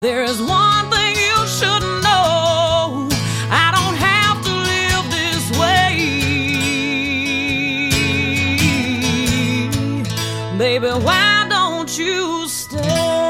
There is one thing you should know. I don't have to live this way. Baby, why don't you stay?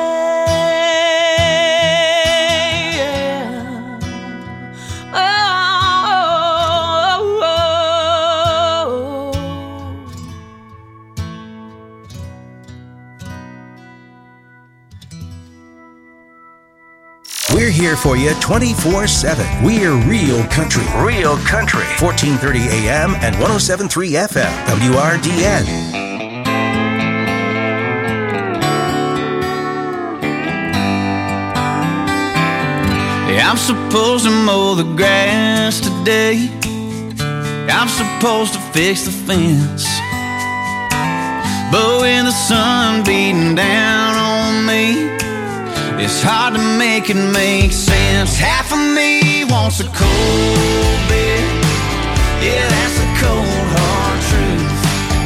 We're here for you 24/7. We're Real Country. Real Country. 1430 AM and 107.3 FM. WRDN. I'm supposed to mow the grass today. I'm supposed to fix the fence. But with the sun beating down on me, it's hard to make it make sense. Half of me wants a cold beer. Yeah, that's a cold, hard truth.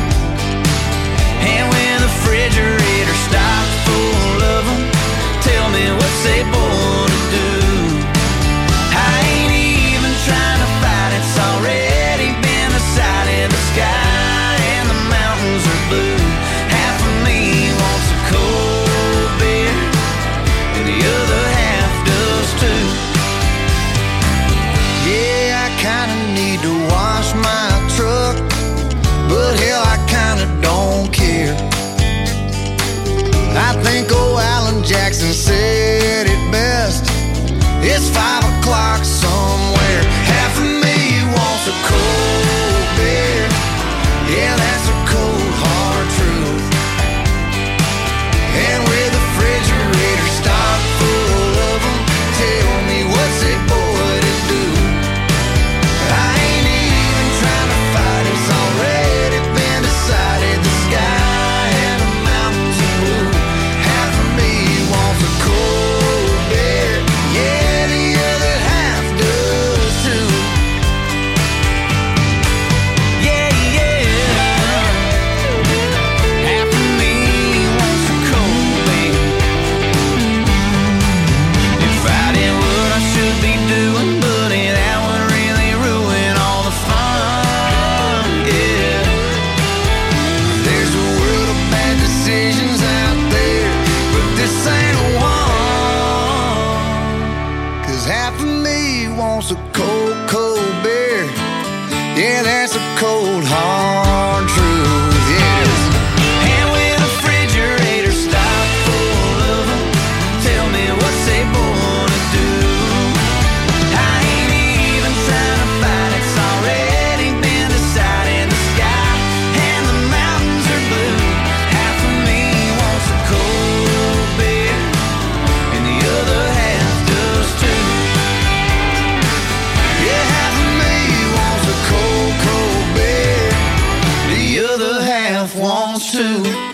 And when the refrigerator stocked full of them, tell me what's they born to do. I ain't even trying to fight, it's already been decided. The sky and the mountains are blue. Half of me wants a cold beer, the other half does too. Yeah, I kinda need to wash my truck, but hell, I kinda don't care. I think old Alan Jackson said it best. It's 5 o'clock somewhere. Half of me wants a cold beer. Yeah, that's a cold, hard truth. And with the refrigerator stocked full of them, tell me what's a boy to do. I ain't even trying to fight, it's already been decided. The sky and the mountains are blue. Half of me wants a cold beer. Yeah, the other half does too. Yeah, yeah. Half of me wants a cold beer. If I did what I should be doing, buddy, that would really ruin all the fun, yeah. There's a world of bad decisions out there, but this ain't one. 'Cause half of me wants a cold, cold beer. Yeah, that's a cold, hard truth, yes. And with a refrigerator stocked full of them, tell me what's they born to do. I ain't even trying to fight, it's already been decided. The sky and the mountains are blue. Half of me wants a cold beer, and the other half does too. Yeah, half of me wants a cold, cold beer. The other half wants to.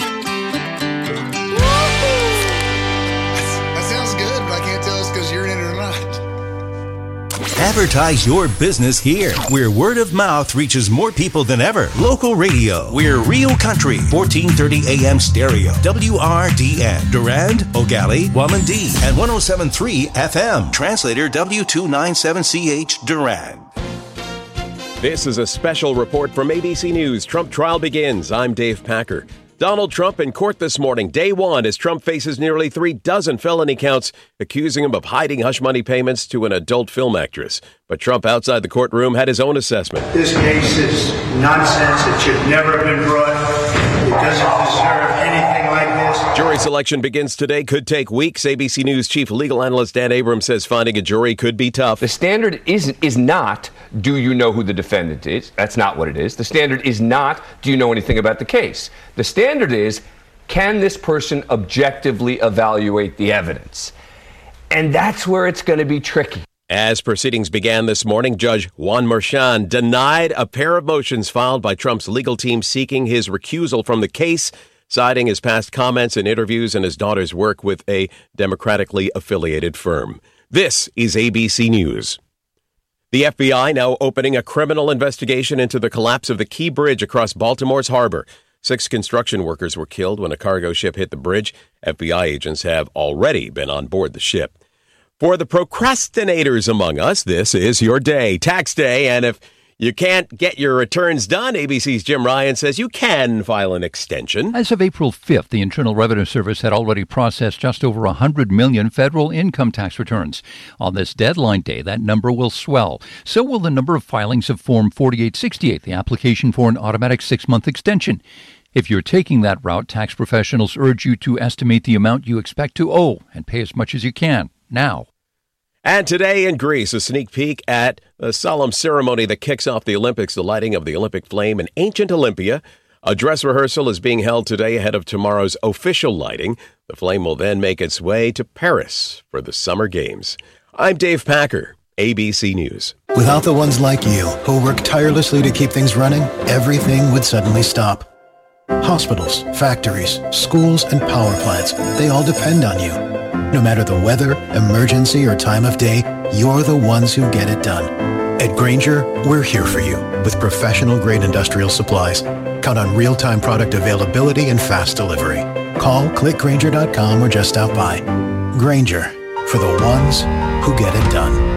That sounds good, but I can't tell us because you're in it or not. Advertise your business here, where word of mouth reaches more people than ever. Local radio. We're Real Country. 1430 AM stereo. WRDN. Durand, O'Galley, Wamandee, and 107.3 FM. Translator W297CH Durand. This is a special report from ABC News. Trump trial begins. I'm Dave Packer. Donald Trump in court this morning, day one, as Trump faces nearly 3 felony counts, accusing him of hiding hush money payments to an adult film actress. But Trump outside the courtroom had his own assessment. This case is nonsense. It should never have been brought. It doesn't deserve anything like this. Jury selection begins today, could take weeks. ABC News chief legal analyst Dan Abrams says finding a jury could be tough. The standard is not, do you know who the defendant is? That's not what it is. The standard is not, do you know anything about the case? The standard is, can this person objectively evaluate the evidence? And that's where it's going to be tricky. As proceedings began this morning, Judge Juan Merchan denied a pair of motions filed by Trump's legal team seeking his recusal from the case, citing his past comments and interviews and his daughter's work with a Democratically affiliated firm. This is ABC News. The FBI now opening a criminal investigation into the collapse of the Key Bridge across Baltimore's harbor. 6 construction workers were killed when a cargo ship hit the bridge. FBI agents have already been on board the ship. For the procrastinators among us, this is your day, tax day, and if you can't get your returns done, ABC's Jim Ryan says you can file an extension. As of April 5th, the Internal Revenue Service had already processed just over 100 million federal income tax returns. On this deadline day, that number will swell. So will the number of filings of Form 4868, the application for an automatic 6-month extension. If you're taking that route, tax professionals urge you to estimate the amount you expect to owe and pay as much as you can now. And today in Greece, a sneak peek at a solemn ceremony that kicks off the Olympics, the lighting of the Olympic flame in ancient Olympia. A dress rehearsal is being held today ahead of tomorrow's official lighting. The flame will then make its way to Paris for the Summer Games. I'm Dave Packer, ABC News. Without the ones like you, who work tirelessly to keep things running, everything would suddenly stop. Hospitals, factories, schools, and power plants, they all depend on you. No matter the weather, emergency, or time of day, you're the ones who get it done. At Grainger, we're here for you with professional-grade industrial supplies. Count on real-time product availability and fast delivery. Call, click Grainger.com, or just stop by. Grainger, for the ones who get it done.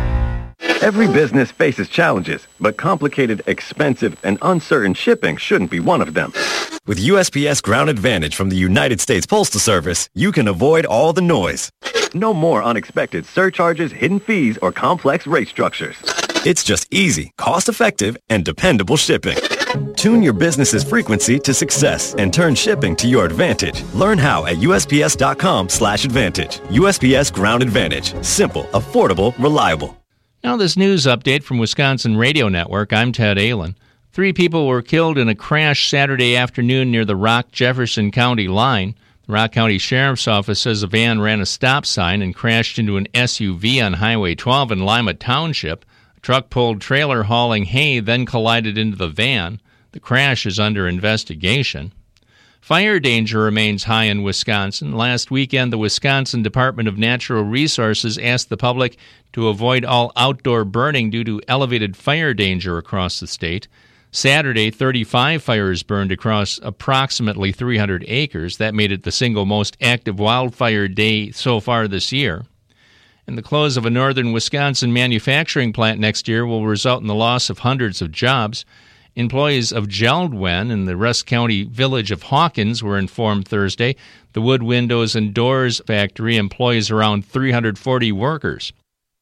Every business faces challenges, but complicated, expensive, and uncertain shipping shouldn't be one of them. With USPS Ground Advantage from the United States Postal Service, you can avoid all the noise. No more unexpected surcharges, hidden fees, or complex rate structures. It's just easy, cost-effective, and dependable shipping. Tune your business's frequency to success and turn shipping to your advantage. Learn how at USPS.com/advantage. USPS Ground Advantage. Simple, affordable, reliable. Now this news update from Wisconsin Radio Network. I'm Ted Ahlin. 3 people were killed in a crash Saturday afternoon near the Rock-Jefferson County line. The Rock County Sheriff's Office says a van ran a stop sign and crashed into an SUV on Highway 12 in Lima Township. A truck-pulled trailer hauling hay then collided into the van. The crash is under investigation. Fire danger remains high in Wisconsin. Last weekend, the Wisconsin Department of Natural Resources asked the public to avoid all outdoor burning due to elevated fire danger across the state. Saturday, 35 fires burned across approximately 300 acres. That made it the single most active wildfire day so far this year. And the close of a northern Wisconsin manufacturing plant next year will result in the loss of hundreds of jobs. Employees of Geldwen in the Rusk County village of Hawkins were informed Thursday. The wood windows and doors factory employs around 340 workers.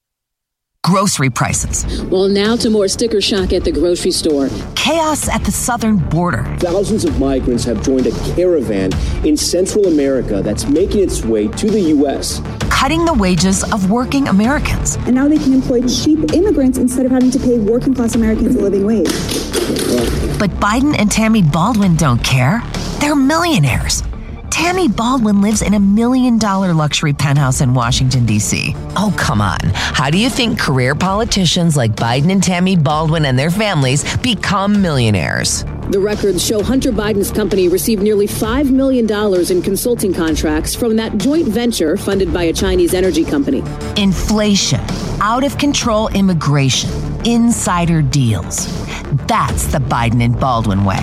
Grocery prices. Well, now to more sticker shock at the grocery store. Chaos at the southern border. Thousands of migrants have joined a caravan in Central America that's making its way to the U.S. Cutting the wages of working Americans. And now they can employ cheap immigrants instead of having to pay working class Americans a living wage. But Biden and Tammy Baldwin don't care. They're millionaires. Tammy Baldwin lives in $1 million luxury penthouse in Washington, D.C. Oh, come on. How do you think career politicians like Biden and Tammy Baldwin and their families become millionaires? The records show Hunter Biden's company received nearly $5 million in consulting contracts from that joint venture funded by a Chinese energy company. Inflation, out-of-control immigration, insider deals. That's the Biden and Baldwin way.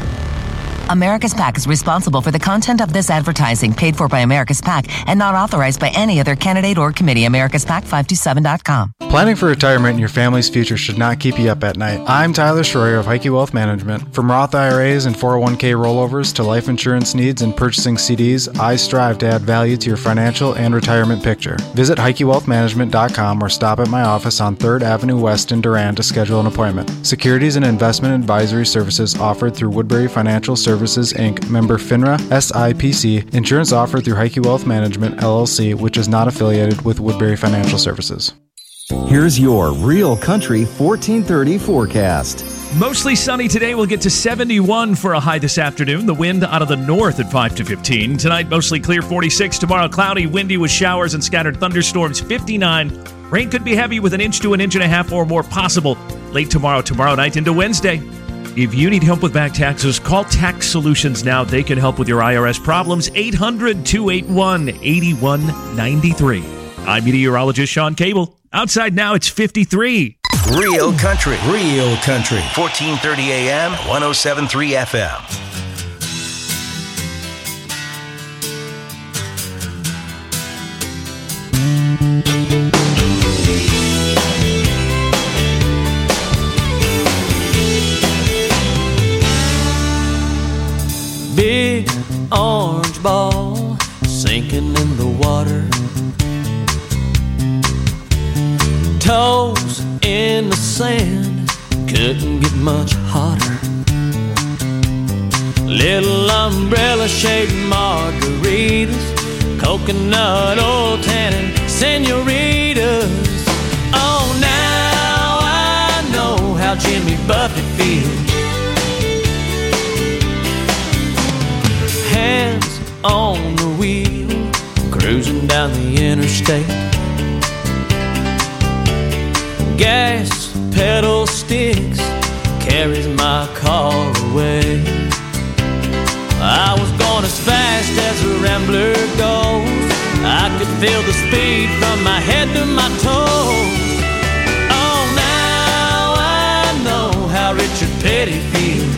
America's PAC is responsible for the content of this advertising paid for by America's PAC and not authorized by any other candidate or committee. AmericasPAC527.com. Planning for retirement and your family's future should not keep you up at night. I'm Tyler Schroyer of Heike Wealth Management. From Roth IRAs and 401k rollovers to life insurance needs and purchasing CDs, I strive to add value to your financial and retirement picture. Visit HeikeWealthManagement.com or stop at my office on 3rd Avenue West in Durand to schedule an appointment. Securities and investment advisory services offered through Woodbury Financial Services, Inc., member FINRA, SIPC. Insurance offered through Heike Wealth Management, LLC, which is not affiliated with Woodbury Financial Services. Here's your Real Country 1430 forecast. Mostly sunny today. We'll get to 71 for a high this afternoon. The wind out of the north at 5 to 15. Tonight, mostly clear, 46. Tomorrow, cloudy, windy with showers and scattered thunderstorms, 59. Rain could be heavy with 1 inch to 1.5 inches or more possible late tomorrow night into Wednesday. If you need help with back taxes, call Tax Solutions now. They can help with your IRS problems. 800-281-8193. I'm meteorologist Sean Cable. Outside now, it's 53. Real Country. 1430 AM, 107.3 FM. orange ball sinking in the water. Toes in the sand, couldn't get much hotter. Little umbrella-shaped margaritas, coconut oil tannin senoritas. Oh, now I know how Jimmy Buffett feels. Hands on the wheel, cruising down the interstate. Gas pedal sticks, carries my car away. I was going as fast as a rambler goes. I could feel the speed from my head to my toes. Oh, now I know how Richard Petty feels.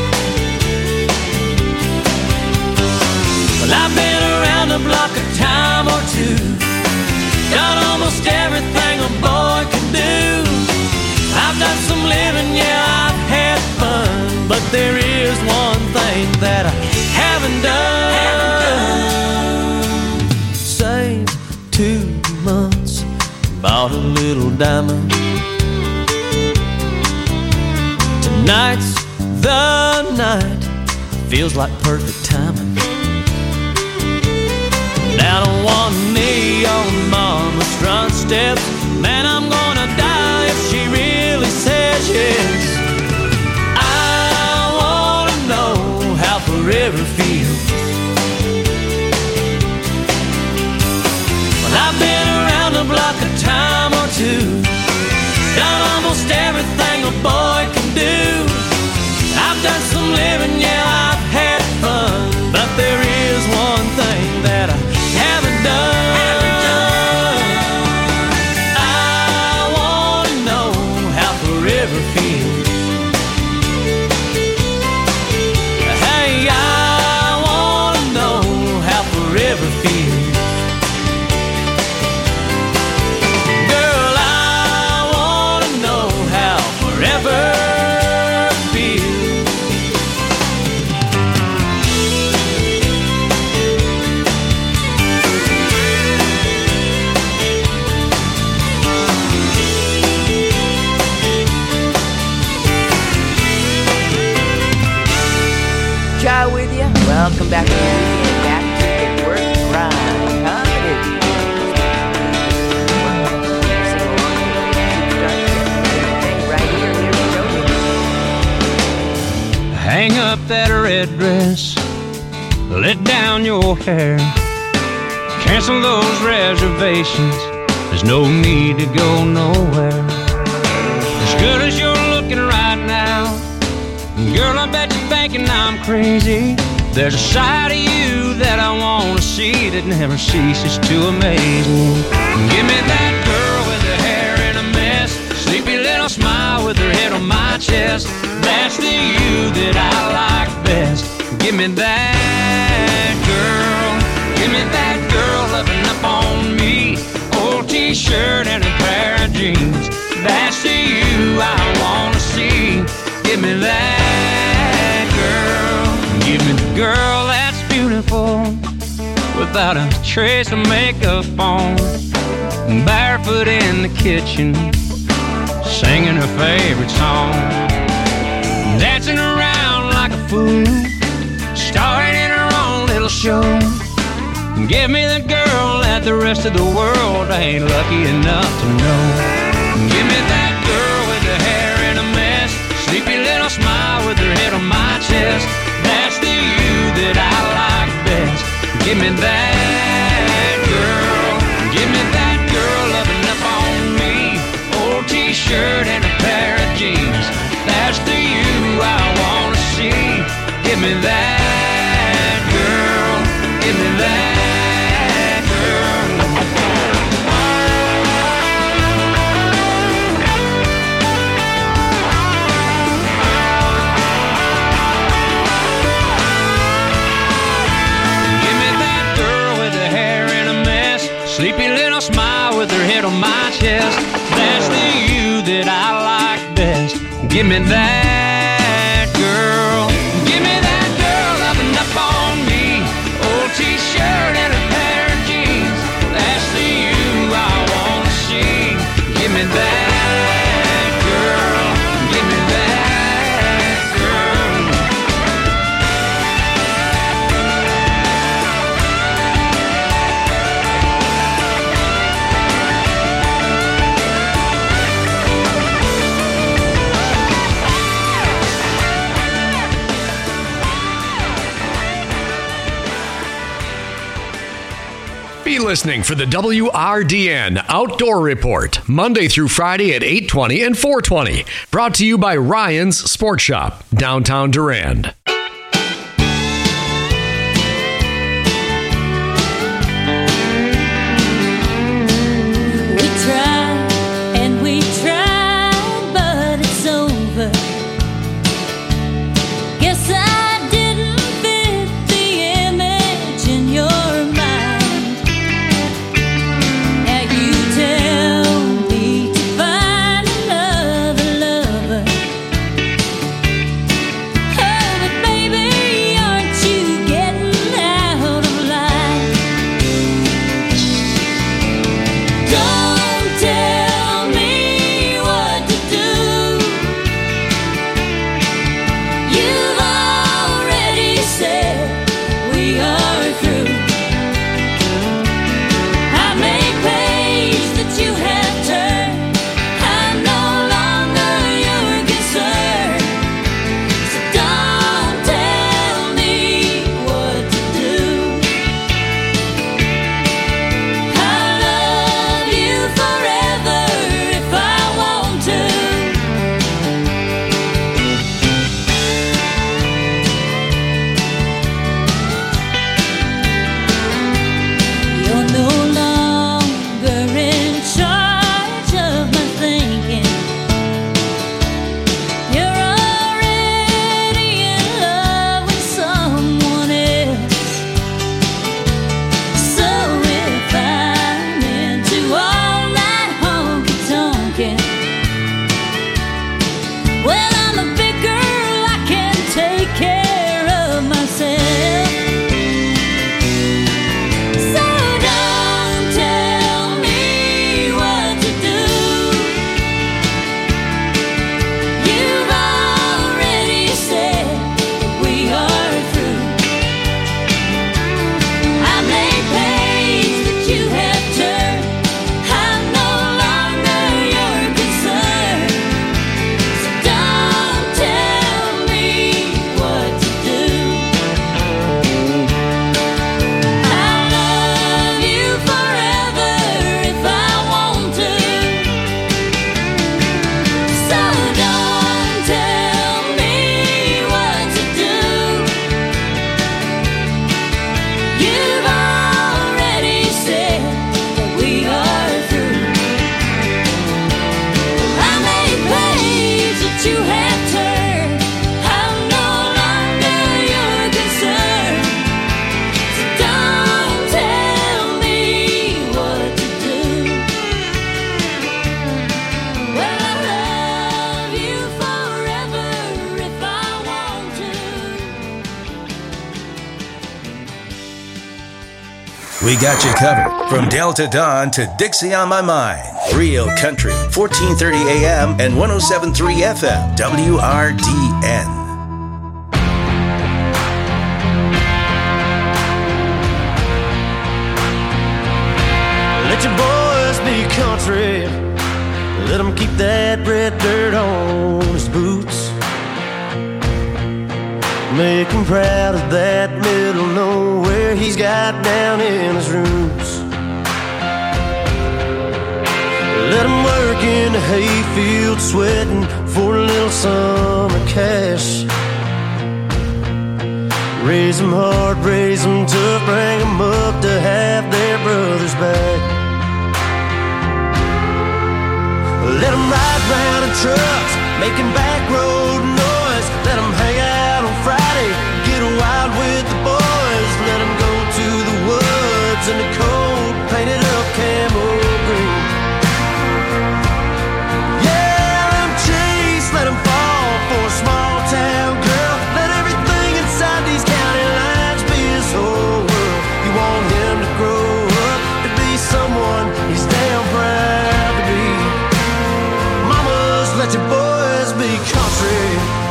Well, I've been around the block a time or two, done almost everything a boy can do. I've done some living, yeah, I've had fun, but there is one thing that I haven't done. Saved 2 months, bought a little diamond. Tonight's the night, feels like perfect timing. Down on one knee on mama's front steps, man, I'm gonna die if she really says yes. I wanna know how forever feels. Well, I've been around the block a time or two, done almost everything a boy can do. I've done some living, yeah, I've had fun, but there is one thing that I haven't done. I wanna know how forever feels. Hey, I wanna know how forever feels. Girl, I wanna know how forever feels. Ciao with you. Welcome back to the weekend, back to the work grind. Right here, Hang up that red dress, let down your hair, cancel those reservations, there's no need to go nowhere. As good as you're looking right now, girl, I bet you're thinking I'm crazy. There's a side of you that I want to see that never ceases to amaze me. Give me that girl with her hair in a mess, sleepy little smile with her head on my chest. That's the you that I like best. Give me that girl. Give me that girl loving up on me. Old t-shirt and a pair of jeans. That's the you I want to see. Give me that girl. Give me the girl that's beautiful, without a trace of makeup on, barefoot in the kitchen, singing her favorite song, dancing around like a fool, starring in her own little show. Give me the girl that the rest of the world ain't lucky enough to know. Give me that girl with the hair in a mess, sleepy little smile with her head on my chest. That's the you that I like best. Give me that girl. Give me that girl loving up on me. Old t-shirt and a pair of jeans. That's the you I want to see. Give me that girl. Give me that girl. Sleepy little smile with her head on my chest. That's the you that I like best. Give me that girl. Give me that girl loving up on me. listening for the WRDN Outdoor Report, Monday through Friday at 8:20 and 4:20. Brought to you by Ryan's Sport Shop, downtown Durand. We got you covered from Delta Dawn to Dixie on My Mind. Real Country, 1430 AM and 107.3 FM, WRDN. Let your boys be country. Let them keep that red dirt on his boots. Make him proud of that middle nowhere he's got down in his roots. Let him work in the hayfield sweating for a little summer cash. Raise them hard, raise them tough, bring them up to have their brothers back. Let them ride round in trucks, making back road noise. Let them hang out on Friday, get wild with the boys. Let them go to the woods in the cold, painted up camo green. Yeah, let them chase, let them fall for a small town girl. Let everything inside these county lines be his whole world. You want him to grow up to be someone he's damn proud to be. Mamas, let your boys be country.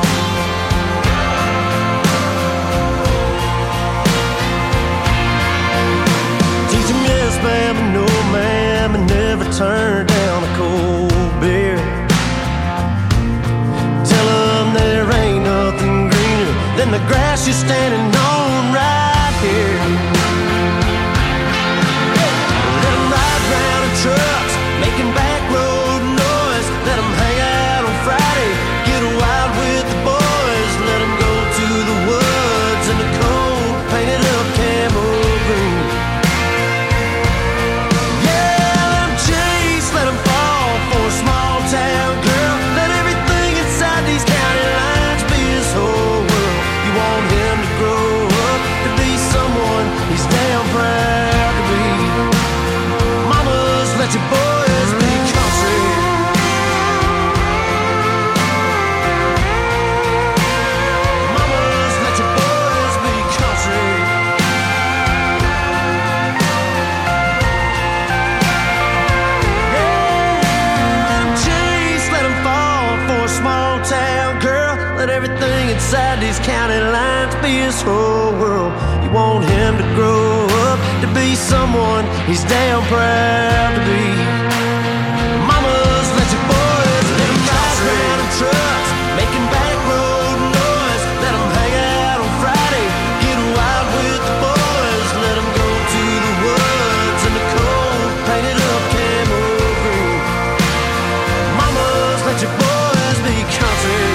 inside these county lines be his whole world. You want him to grow up to be someone he's damn proud to be. Mamas, let your boys let them ride around in trucks, making back road noise. Let them hang out on Friday, get wild with the boys. Let them go to the woods in the cold, painted up camo green. Mamas, let your boys be country.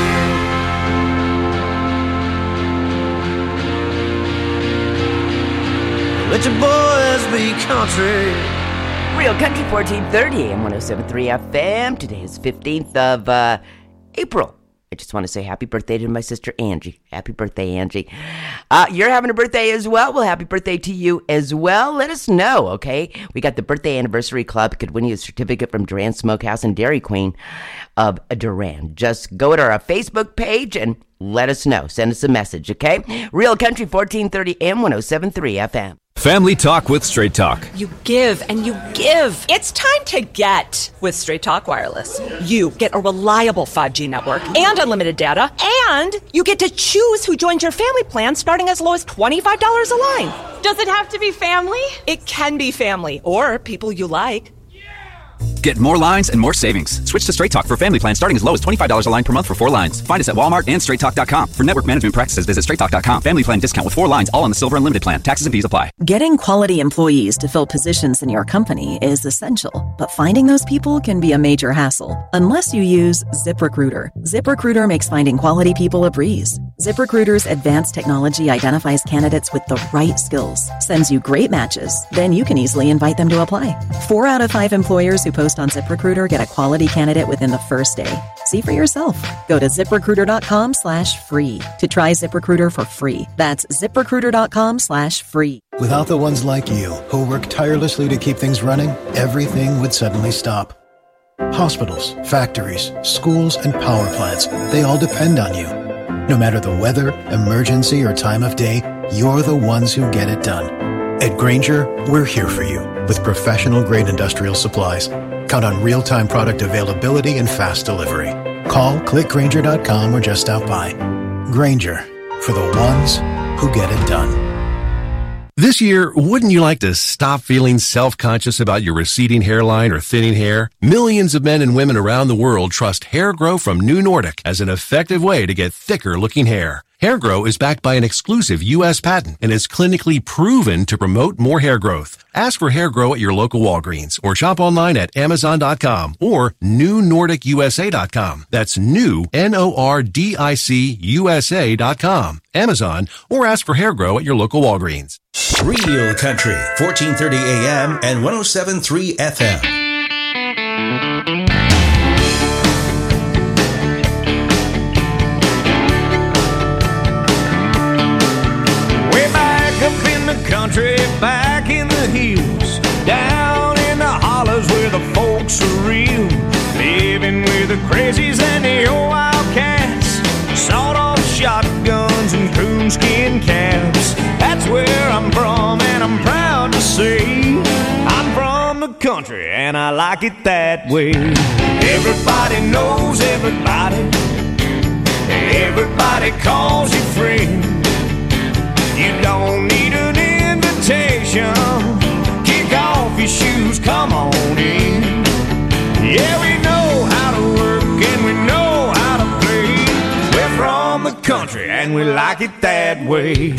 Let your boys be country. Real Country 1430 AM 107.3 FM. Today is 15th of April. I just want to say happy birthday to my sister Angie. Happy birthday, Angie. You're having a birthday as well. Well, happy birthday to you as well. Let us know, okay? We got the Birthday Anniversary Club. Could win you a certificate from Duran Smokehouse and Dairy Queen of Duran. Just go to our Facebook page and let us know. Send us a message, okay? Real Country 1430 AM 107.3 FM. Family Talk with Straight Talk. You give and you give. It's time to get with Straight Talk Wireless. You get a reliable 5G network and unlimited data, and you get to choose who joins your family plan starting as low as $25 a line. Does it have to be family? It can be family or people you like. Get more lines and more savings. Switch to Straight Talk for family plan starting as low as $25 a line per month for 4 lines. Find us at Walmart and straighttalk.com. For network management practices, visit straighttalk.com. Family plan discount with 4 lines, all on the Silver Unlimited plan. Taxes and fees apply. Getting quality employees to fill positions in your company is essential, but finding those people can be a major hassle unless you use ZipRecruiter. ZipRecruiter makes finding quality people a breeze. ZipRecruiter's advanced technology identifies candidates with the right skills, sends you great matches, then you can easily invite them to apply. 4 out of 5 employers who post on ZipRecruiter get a quality candidate within the first day. See for yourself. Go to ZipRecruiter.com/free to try ZipRecruiter for free. That's ZipRecruiter.com/free. Without the ones like you, who work tirelessly to keep things running, everything would suddenly stop. Hospitals, factories, schools, and power plants, they all depend on you. No matter the weather, emergency, or time of day, you're the ones who get it done. At Grainger, we're here for you with professional-grade industrial supplies. Count on real-time product availability and fast delivery. Call, click Grainger.com, or just stop by. Grainger, for the ones who get it done. This year, wouldn't you like to stop feeling self-conscious about your receding hairline or thinning hair? Millions of men and women around the world trust Hair Grow from New Nordic as an effective way to get thicker-looking hair. Hair Grow is backed by an exclusive U.S. patent and is clinically proven to promote more hair growth. Ask for Hair Grow at your local Walgreens or shop online at Amazon.com or NewNordicUSA.com. That's new, NORDIC USA.com. Amazon, or ask for Hair Grow at your local Walgreens. Real Country, 1430 AM and 107.3 FM. Country, back in the hills, down in the hollers where the folks are real, living with the crazies and the old wildcats, sawed-off shotguns and coonskin caps. That's where I'm from, and I'm proud to say I'm from the country, and I like it that way. Everybody knows everybody, everybody calls you friend. You don't need an invitation. Kick off your shoes, come on in. Yeah, we know how to work and we know how to play. We're from the country and we like it that way.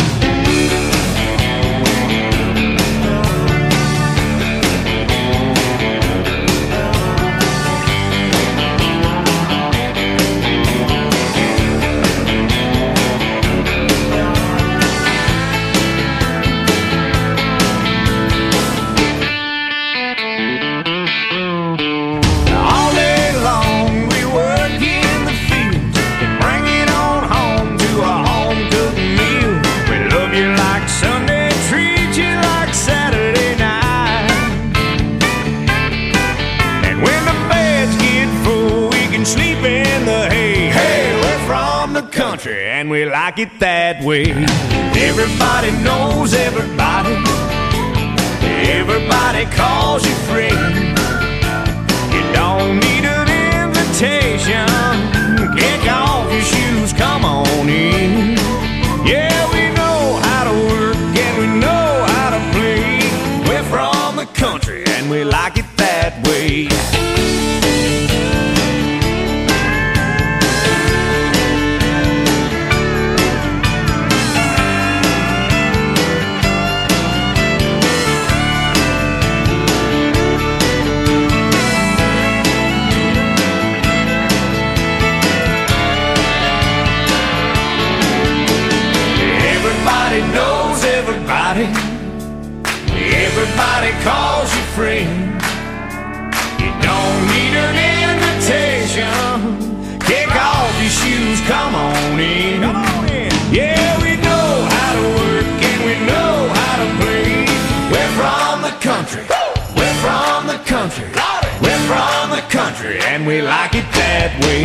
And we like it that way. Everybody knows everybody, everybody calls you friend. You don't need an invitation. Kick off your shoes, come on in. way. Everybody knows everybody. Everybody calls you friend. You don't need an invitation. Kick off your shoes, come on in. Come on in. Yeah, we know how to work and we know how to play. We're from the country. We're from the country. We're from the country and we like it that way.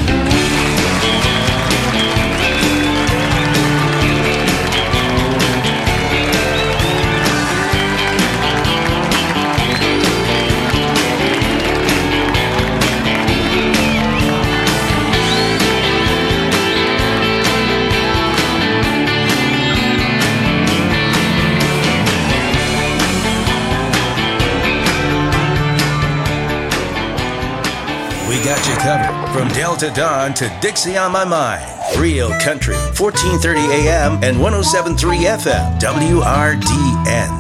Got you covered from Delta Dawn to Dixie on My Mind. Real Country, 1430 AM and 107.3 FM, WRDN.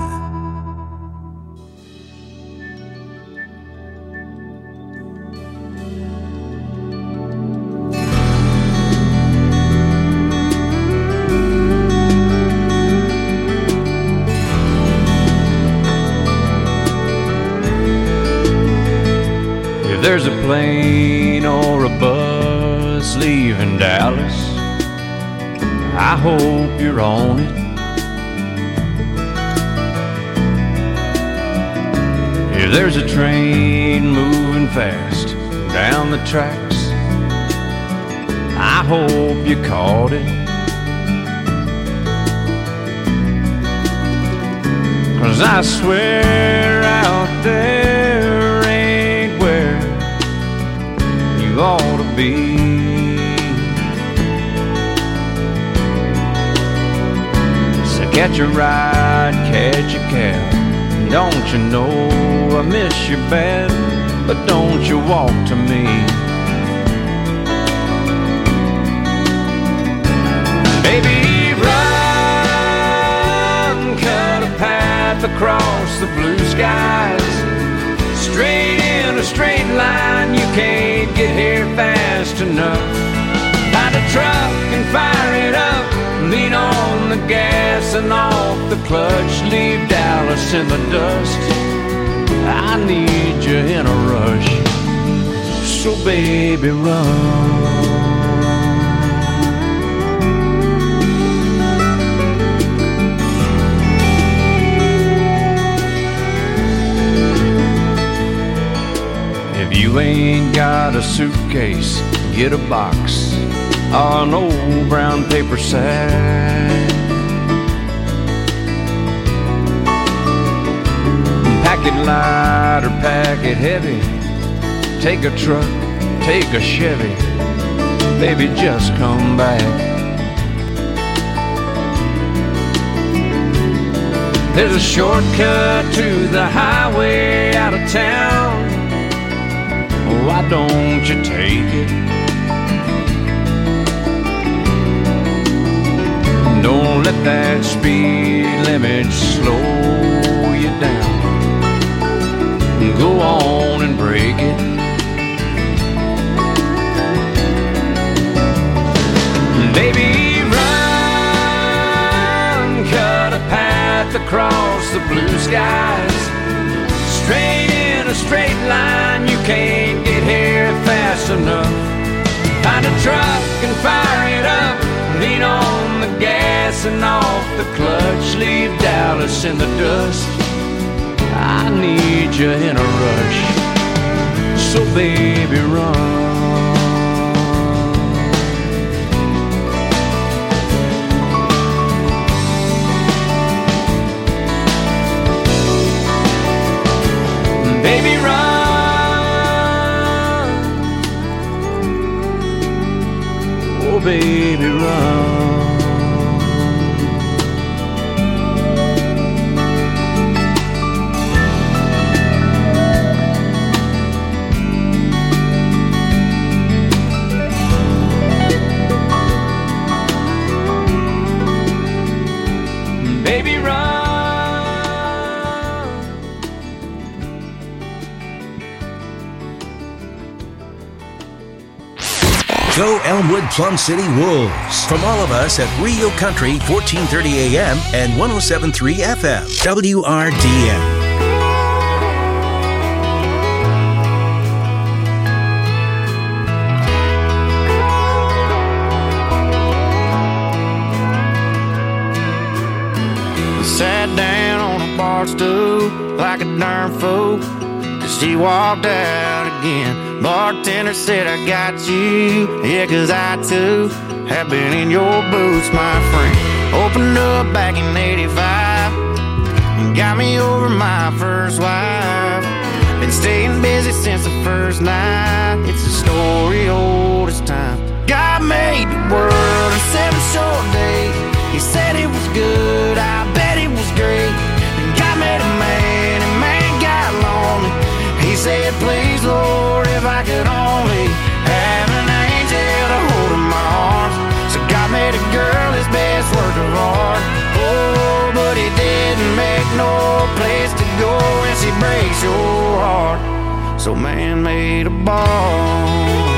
There's a plane or a bus leaving Dallas, I hope you're on it. If there's a train moving fast down the tracks, I hope you caught it. 'Cause I swear out there ain't where you ought to be. So catch a ride, catch a cab. Don't you know I miss you bad, but don't you walk to me. Baby, run, cut a path across the blue skies. Straight in a straight line, you can't get here fast enough. Find a truck and fire it up, lean on the gas and off the clutch. Leave Dallas in the dust, I need you in a rush. So baby, run. You ain't got a suitcase, get a box or an old brown paper sack. Pack it light or pack it heavy. Take a truck, take a Chevy. Baby, just come back. There's a shortcut to the highway out of town. Why don't you take it? Don't let that speed limit slow you down. Go on and break it. Baby, run, cut a path across the blue skies. Straight in a straight line, you can't get here fast enough. Find a truck and fire it up, lean on the gas and off the clutch. Leave Dallas in the dust, I need you in a rush. So baby, run. Baby, run. Oh, baby, run. Go Elmwood Plum City Wolves. From all of us at Rio Country, 1430 AM and 107.3 FM. WRDN. Sat down on a bar stool like a darn fool, 'cause she walked out again. Bartender said, I got you, yeah, 'cause I too have been in your boots, my friend. Opened up back in 85 and got me over my first wife. Been staying busy since the first night. It's a story old as time. God made the world in 7 short days. He said it was good, I bet it was great. And God made a man, and man got lonely. He said, please, Lord, if I could only have an angel to hold in my arms. So God made a girl his best work of art. Oh, but he didn't make no place to go when she breaks your heart. So man made a bar.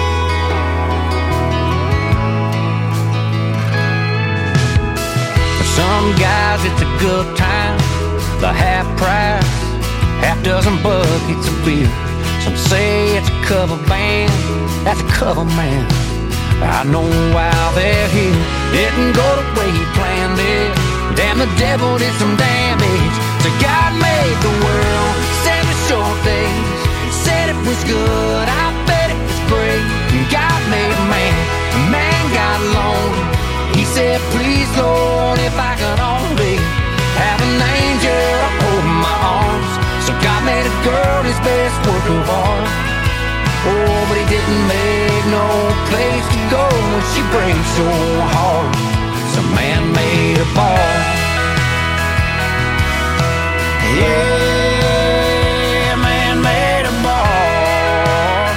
Some guys it's a good time, the half price, half dozen buckets of beer. Some say it's a cover band, that's a cover man. I know why they're here. Didn't go the way he planned it. Damn, the devil did some damage. So God made the world 7 short days. Said it was good, I bet it was great. And God made a man got lonely. He said, please, Lord, if I could only have an angel to hold in my arms. So God made a girl his best work of art. Oh, but he didn't make no place to go when she breaks your heart. So man made a bar. Yeah, man made a bar.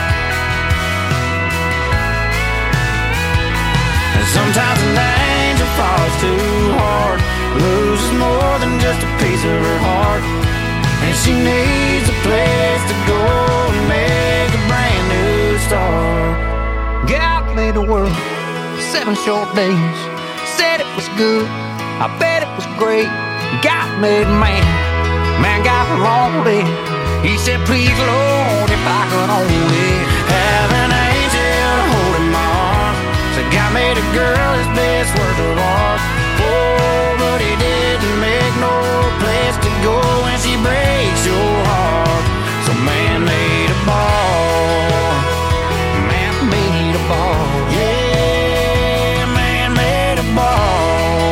And sometimes an angel falls too hard, loses more than just a piece of her heart, and she needs a place to go and make a brand new start. God made the world 7 short days. Said it was good, I bet it was great. God made man got lonely. He said, please, Lord, if I could only have an angel to hold in my arms. So God made a girl his best work of art. Oh, but he didn't make no place to go when she breaks your heart. So man made a bar. Man made a bar. Yeah, man made a bar.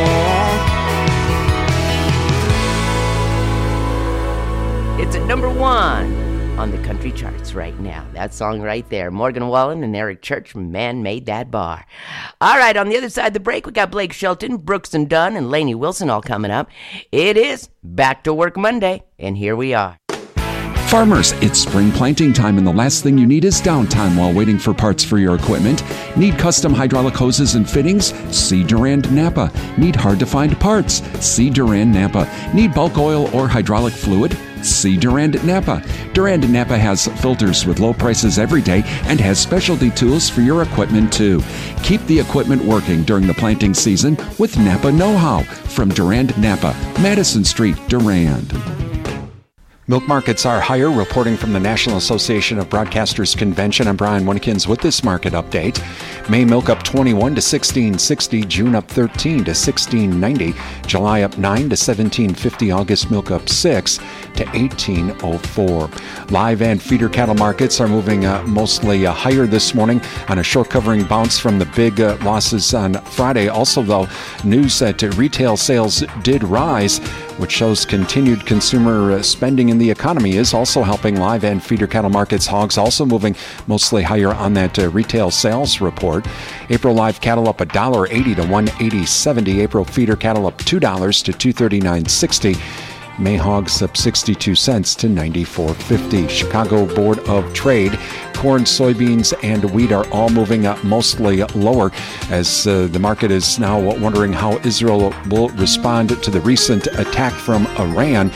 It's at number 1 on the country charts right now. That song right there. Morgan Wallen and Eric Church from Man Made That Bar. All right, on the other side of the break, we got Blake Shelton, Brooks and Dunn, and Lainey Wilson all coming up. It is Back to Work Monday, and here we are. Farmers, it's spring planting time, and the last thing you need is downtime while waiting for parts for your equipment. Need custom hydraulic hoses and fittings? See Durand Napa. Need hard-to-find parts? See Durand Napa. Need bulk oil or hydraulic fluid? See Durand Napa. Durand Napa has filters with low prices every day and has specialty tools for your equipment too. Keep the equipment working during the planting season with Napa Know-How. From Durand Napa, Madison Street, Durand. Milk markets are higher. Reporting from the National Association of Broadcasters Convention, I'm Brian Winnekins with this market update. May milk up 21 to 16.60, June up 13 to 16.90, July up 9 to 17.50, August milk up 6 to 18.04. Live and feeder cattle markets are moving mostly higher this morning on a short covering bounce from the big losses on Friday. Also, though, news that retail sales did rise, which shows continued consumer spending in the economy, is also helping live and feeder cattle markets. Hogs also moving mostly higher on that retail sales report. April live cattle up $1.80 to $180.70. April feeder cattle up $2 to $239.60. May hogs up 62 cents to 94.50. Chicago Board of Trade, corn, soybeans, and wheat are all moving up mostly lower as the market is now wondering how Israel will respond to the recent attack from Iran.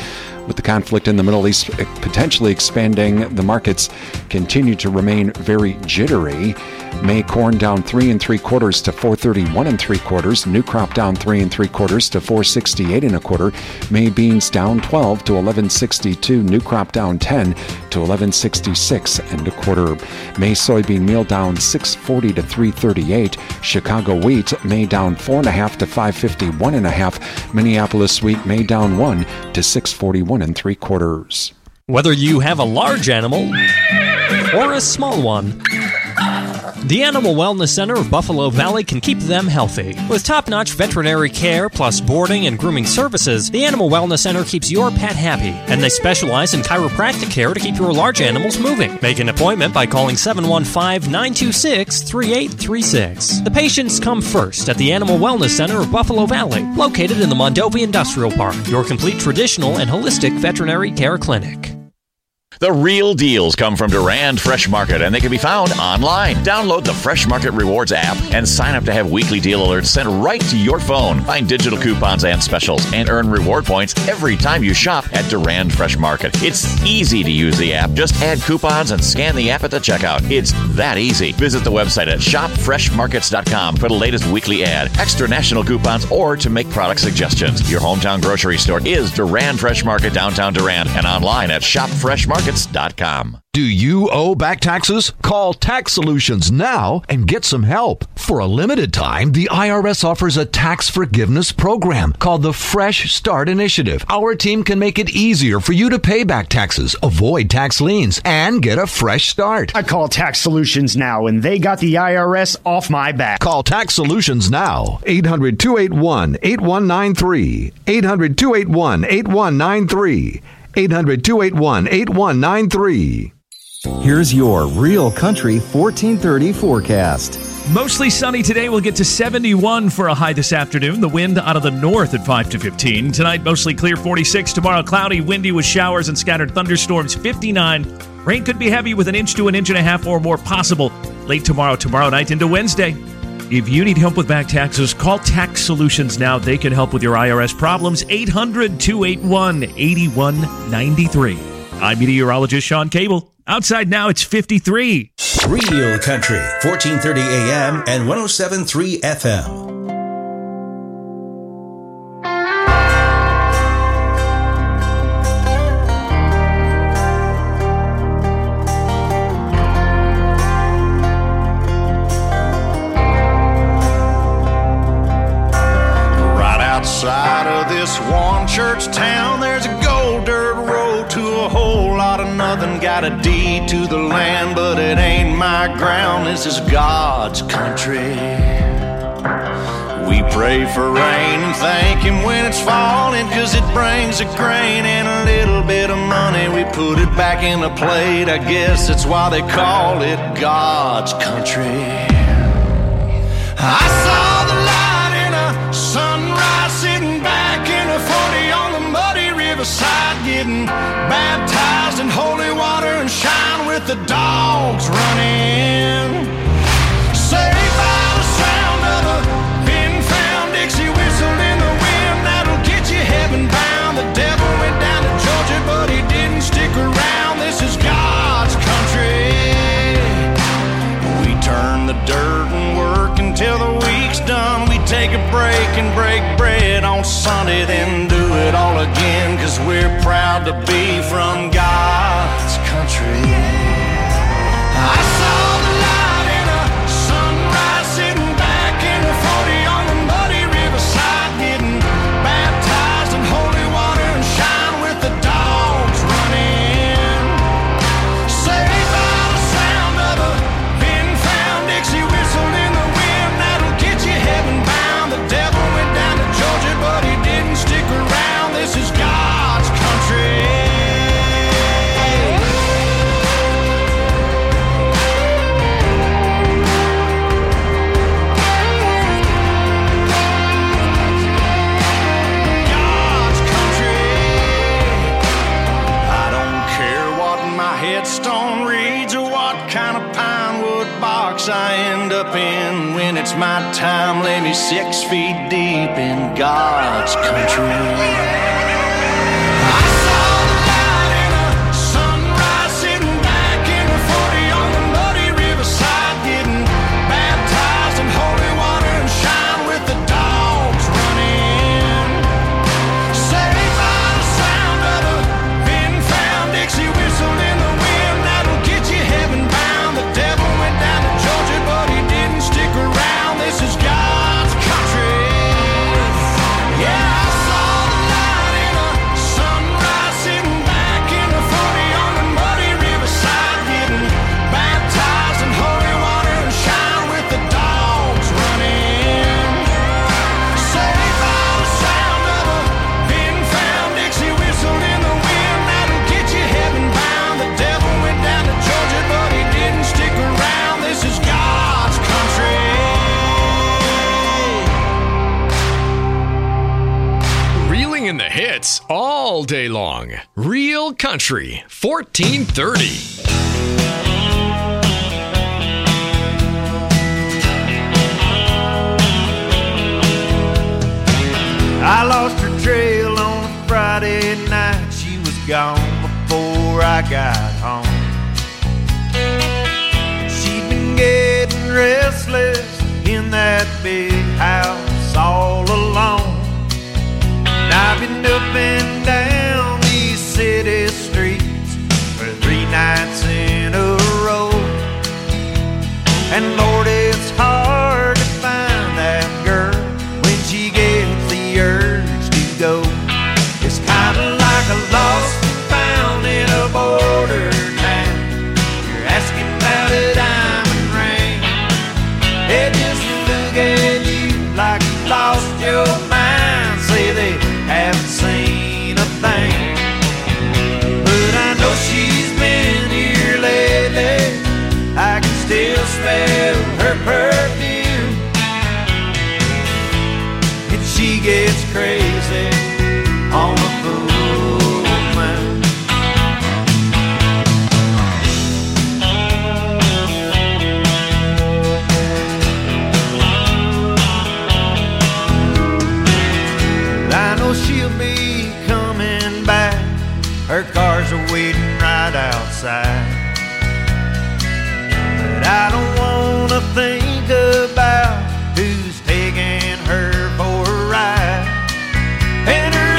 With the conflict in the Middle East potentially expanding, the markets continue to remain very jittery. May corn down 3 3/4 to 431 3/4. New crop down 3 3/4 to 468 1/4. May beans down 12 to 1162. New crop down 10 to 1166 1/4. May soybean meal down 640 to 338. Chicago wheat May down 4.5 to 551 1/2. Minneapolis wheat May down 1 to 641 3/4. Whether you have a large animal or a small one, the Animal Wellness Center of Buffalo Valley can keep them healthy. With top-notch veterinary care plus boarding and grooming services, the Animal Wellness Center keeps your pet happy, and they specialize in chiropractic care to keep your large animals moving. Make an appointment by calling 715-926-3836. The patients come first at the Animal Wellness Center of Buffalo Valley, located in the Mondovi Industrial Park, your complete traditional and holistic veterinary care clinic. The real deals come from Durand Fresh Market, and they can be found online. Download the Fresh Market Rewards app and sign up to have weekly deal alerts sent right to your phone. Find digital coupons and specials and earn reward points every time you shop at Durand Fresh Market. It's easy to use the app. Just add coupons and scan the app at the checkout. It's that easy. Visit the website at shopfreshmarkets.com for the latest weekly ad, extra national coupons, or to make product suggestions. Your hometown grocery store is Durand Fresh Market, downtown Durand, and online at shopfreshmarkets.com. Do you owe back taxes? Call Tax Solutions now and get some help. For a limited time, the IRS offers a tax forgiveness program called the Fresh Start Initiative. Our team can make it easier for you to pay back taxes, avoid tax liens, and get a fresh start. I call Tax Solutions now, and they got the IRS off my back. Call Tax Solutions now. 800-281-8193. 800-281-8193. 800-281-8193. Here's your Real Country 1430 forecast. Mostly sunny today. We'll get to 71 for a high this afternoon. The wind out of the north at 5 to 15. Tonight, mostly clear, 46. Tomorrow, cloudy, windy with showers and scattered thunderstorms, 59. Rain could be heavy with 1 inch to 1.5 inches or more possible late tomorrow night into Wednesday. If you need help with back taxes, call Tax Solutions now. They can help with your IRS problems. 800-281-8193. I'm meteorologist Sean Cable. Outside now, it's 53. Real Country, 1430 AM and 107.3 FM. Outside of this one church town, there's a gold dirt road to a whole lot of nothing. Got a deed to the land, but it ain't my ground. This is God's country. We pray for rain and thank Him when it's falling, 'cause it brings a grain and a little bit of money. We put it back in the plate. I guess that's why they call it God's country. I saw the light in a sunrise, sitting back in a 40 on the muddy riverside, getting baptized in holy water and shine with the dogs running. Saved by the sound of a pin-found Dixie whistle in the wind that'll get you heaven bound. The devil went down to Georgia, but he didn't stick around. This is God's country. We turn the dirt and work until the week's done. We take a break and break bread on Sunday, then do it all again, 'cause we're proud to be from God's country. I saw the light in a sunrise, sitting back in a 40 on the muddy riverside, getting baptized in holy water and shine with the dogs running. Saved by the sound of a pin-found Dixie whistle in the wind that'll get you heaven bound. The devil went down to Georgia, but he didn't stick around. This is God's country. God's country. I don't care what my headstone reads or what kind of pine wood box I end up in. When it's my time, lay me 6 feet deep in God's country. I saw hits all day long. Real Country 1430. I lost her trail on a Friday night. She was gone before I got home. She'd been getting restless in that big house all alone. And I've been up and down these city streets for 3 nights in a row. And Lord, it's hard to find that girl when she gets the urge to go. It's kind of like a lost and found in a border town. You're asking about a diamond ring. They just look at you like you lost your mind. Say they haven't seen a thing. But I know she's been here lately. I can still smell her perfume. And she gets crazy on a full moon. I know she'll be coming back. Her cars are waiting right outside. But I don't wanna think about who's taking her for a ride. And her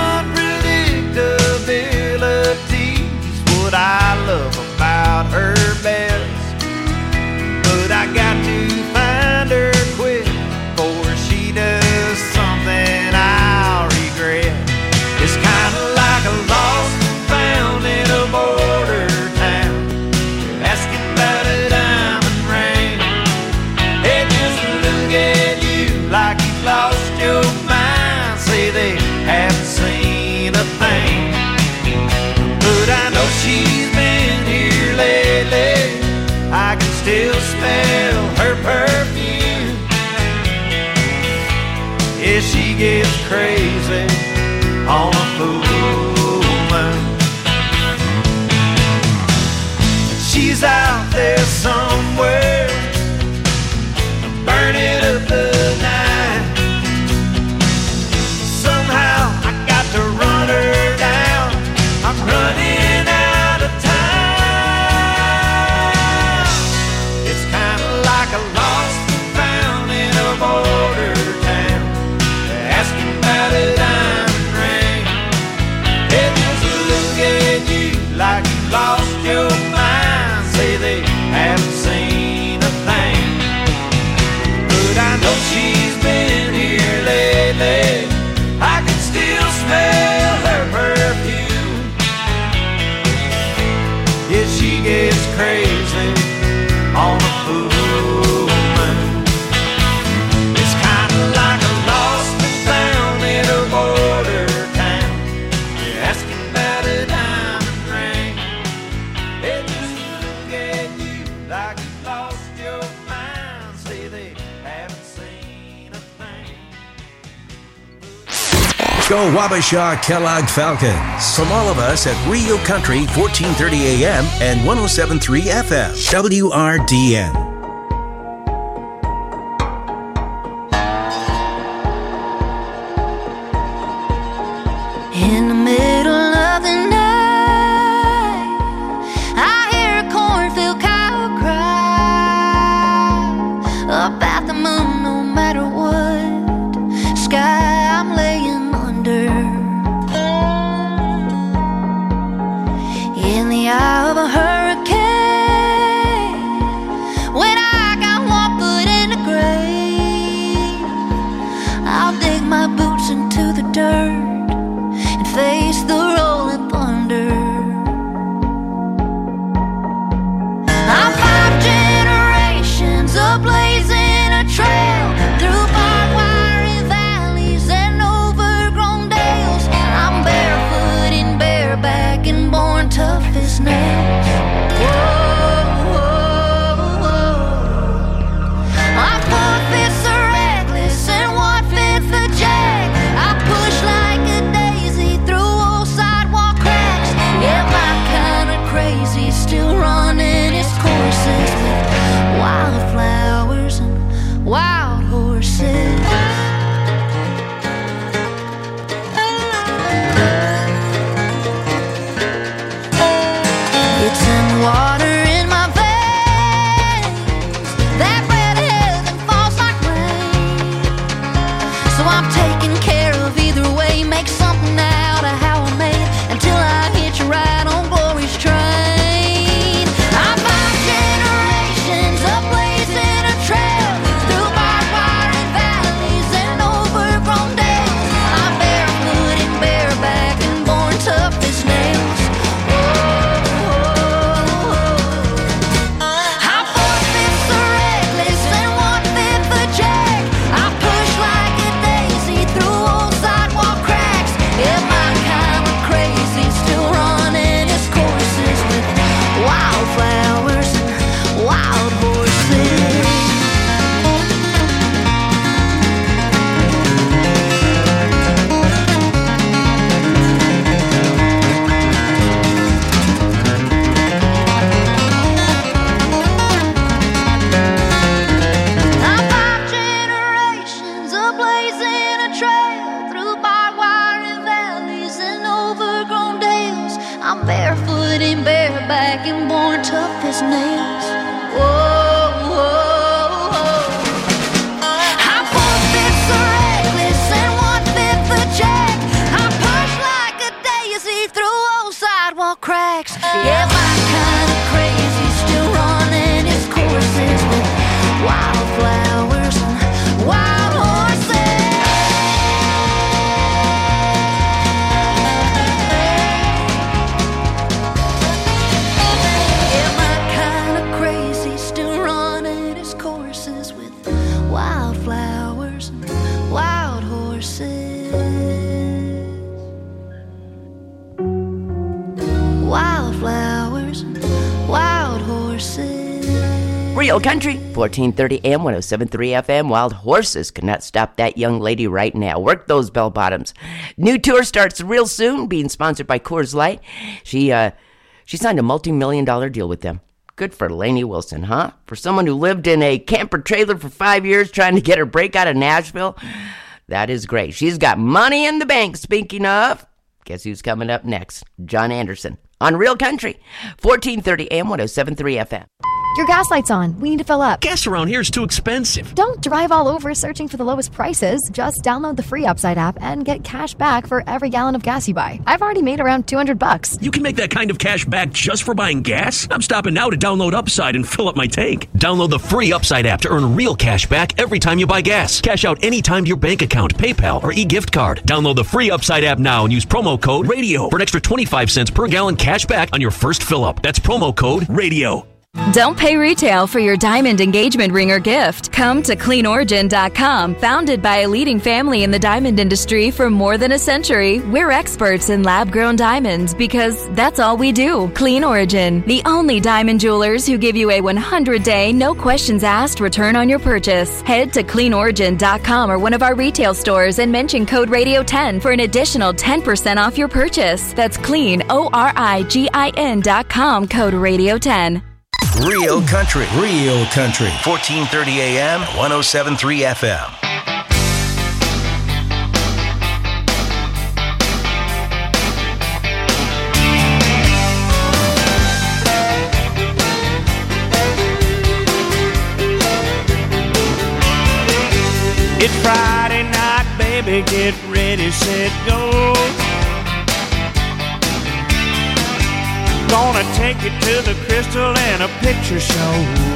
unpredictability's what I love about her best. But I got to find her quick before she does something I'll regret. It's kinda like a lost and found in a border town. You're asking about a diamond ring. They just look at you like you've lost your mind. Say they haven't seen a thing. But I know she's been here lately. I can still smell her perfume. Yeah, she gets crazy on a full moon. She's out there somewhere, burning up the night. Somehow I got to run her down. I'm running out of time. It's kinda like a lost and found in a border town. Asking about a diamond ring. They just look at you like you lost your mind. Say they haven't seen a thing. But I know she's been here lately. I can still smell her perfume. Yeah, she gets crazy on a full moon. It's kinda like a lost and found in a border town. You're asking about a diamond ring. They just look at you like you lost your mind. Say they haven't seen a thing. Go Wabasha Kellogg Falcons. From all of us at Rio Country 1430 AM and 107.3 FM. WRDN. In the middle of the night, I hear a cornfield cow cry about the moon. No matter what sky I'm laying under, in the eye of a hurricane, when horses. Real Country, 1430 AM, 107.3 FM. Wild Horses cannot stop that young lady right now. Work those bell bottoms. New tour starts real soon, being sponsored by Coors Light. She signed a multi-million-dollar deal with them. Good for Lainey Wilson, huh? For someone who lived in a camper trailer for 5 years trying to get her break out of Nashville, that is great. She's got money in the bank. Speaking of, guess who's coming up next? John Anderson on Real Country, 1430 AM, 107.3 FM. Your gas light's on. We need to fill up. Gas around here is too expensive. Don't drive all over searching for the lowest prices. Just download the free Upside app and get cash back for every gallon of gas you buy. I've already made around $200. You can make that kind of cash back just for buying gas? I'm stopping now to download Upside and fill up my tank. Download the free Upside app to earn real cash back every time you buy gas. Cash out anytime to your bank account, PayPal, or e-gift card. Download the free Upside app now and use promo code RADIO for an extra 25 cents per gallon cash back on your first fill up. That's promo code RADIO. Don't pay retail for your diamond engagement ring or gift. Come to CleanOrigin.com. Founded by a leading family in the diamond industry for more than a century, we're experts in lab-grown diamonds because that's all we do. Clean Origin, the only diamond jewelers who give you a 100-day, no questions asked return on your purchase. Head to CleanOrigin.com or one of our retail stores and mention code Radio10 for an additional 10% off your purchase. That's CleanOrigin.com, code Radio10. Real Country. Real Country. 1430 AM, 107.3 FM. It's Friday night, baby, get ready, set, go. Gonna take you to the Crystal and a picture show.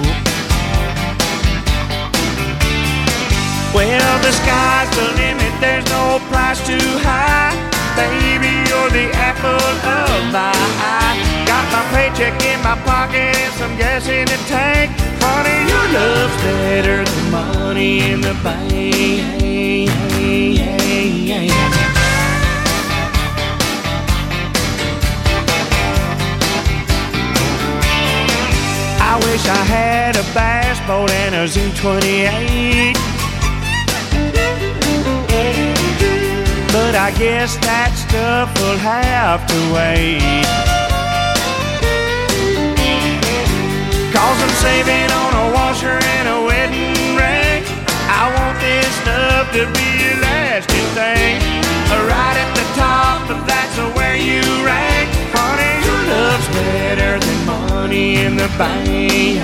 Well, the sky's the limit, there's no price too high. Baby, you're the apple of my eye. Got my paycheck in my pocket and some gas in the tank. Honey, your love's better than money in the bank. I wish I had a bass boat and a Z28, but I guess that stuff will have to wait. 'Cause I'm saving on a washer and a wedding ring. I want this stuff to be a lasting thing. Right at the top, but that's where you rank. Honey, your love's better than money in the bank.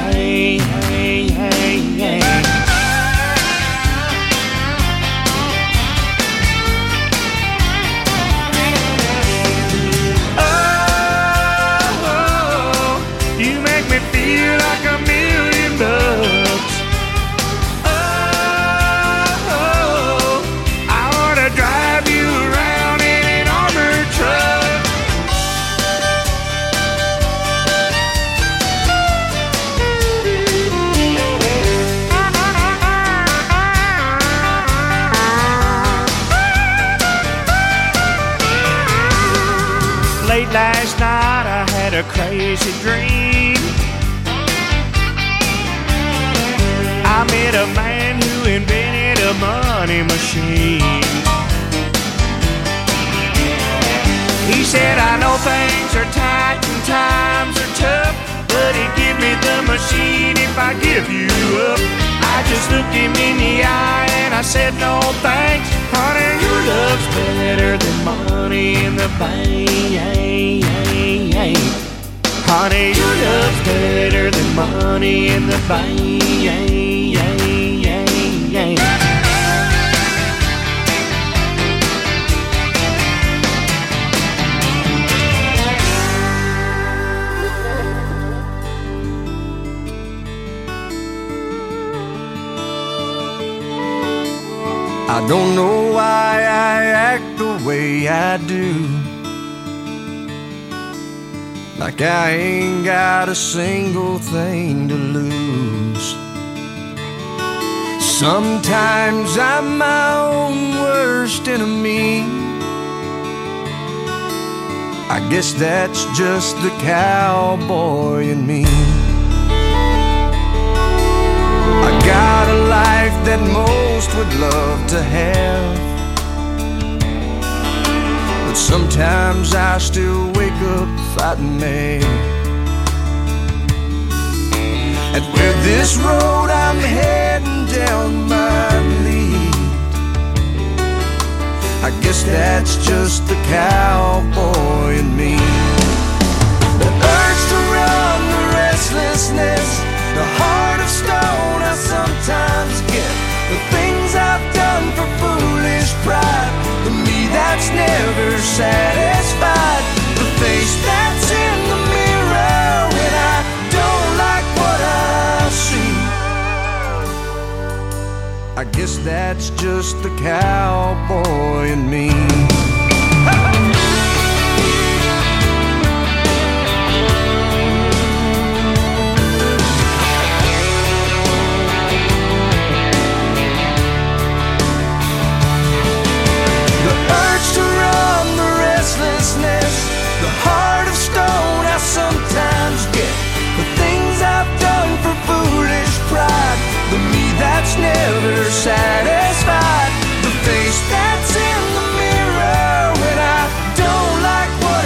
Oh, you make me feel like $1 million. Oh, I ought to drive you around in an armored truck. Late last night I had a crazy dream. I met a man who invented a money machine. He said, I know things are tight and times are tough, but he'd give me the machine if I give you up. I just looked him in the eye and I said, no thanks. Honey, your love's better than money in the bank. Honey, your love's better than money in the bank. I don't know why I act the way I do, like I ain't got a single thing to lose. Sometimes I'm my own worst enemy. I guess that's just the cowboy in me. would love to have. But sometimes I still wake up fighting mad. And where this road I'm heading down might lead, I guess that's just the cowboy in me. The urge to run, the restlessness, the heart of stone I sometimes get. The things I've done for foolish pride, the me that's never satisfied. The face that's in the mirror when I don't like what I see. I guess that's just the cowboy in me. The heart of stone I sometimes get. The things I've done for foolish pride, the me that's never satisfied. The face that's in the mirror when I don't like what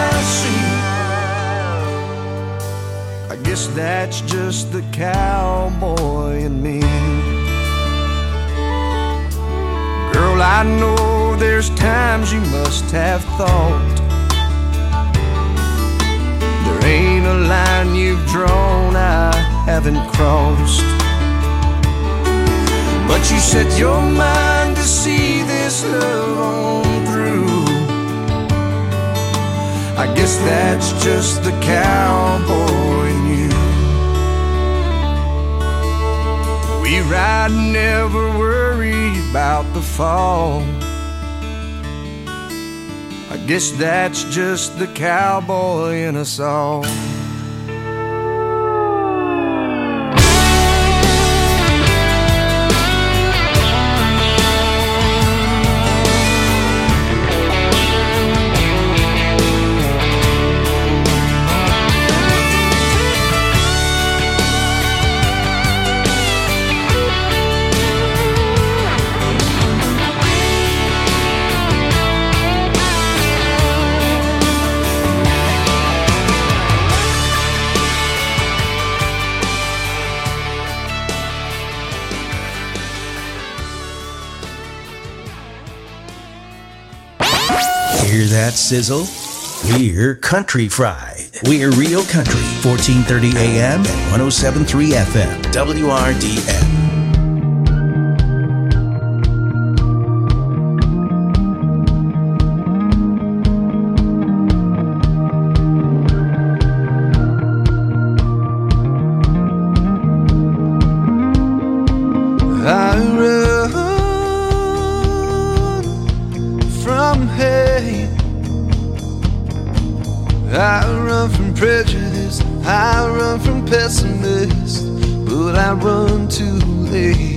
I see. I guess that's just the cowboy in me. Girl, I know there's times you must have thought there ain't a line you've drawn I haven't crossed. But you set your mind to see this love on through. I guess that's just the cowboy in you. We ride and never worry about the fall. I guess that's just the cowboy in us all. Hear that sizzle? We're Country Fried. We're Real Country, 1430 AM and 107.3 FM, WRDN. I run from prejudice, I run from pessimists, but I run too late.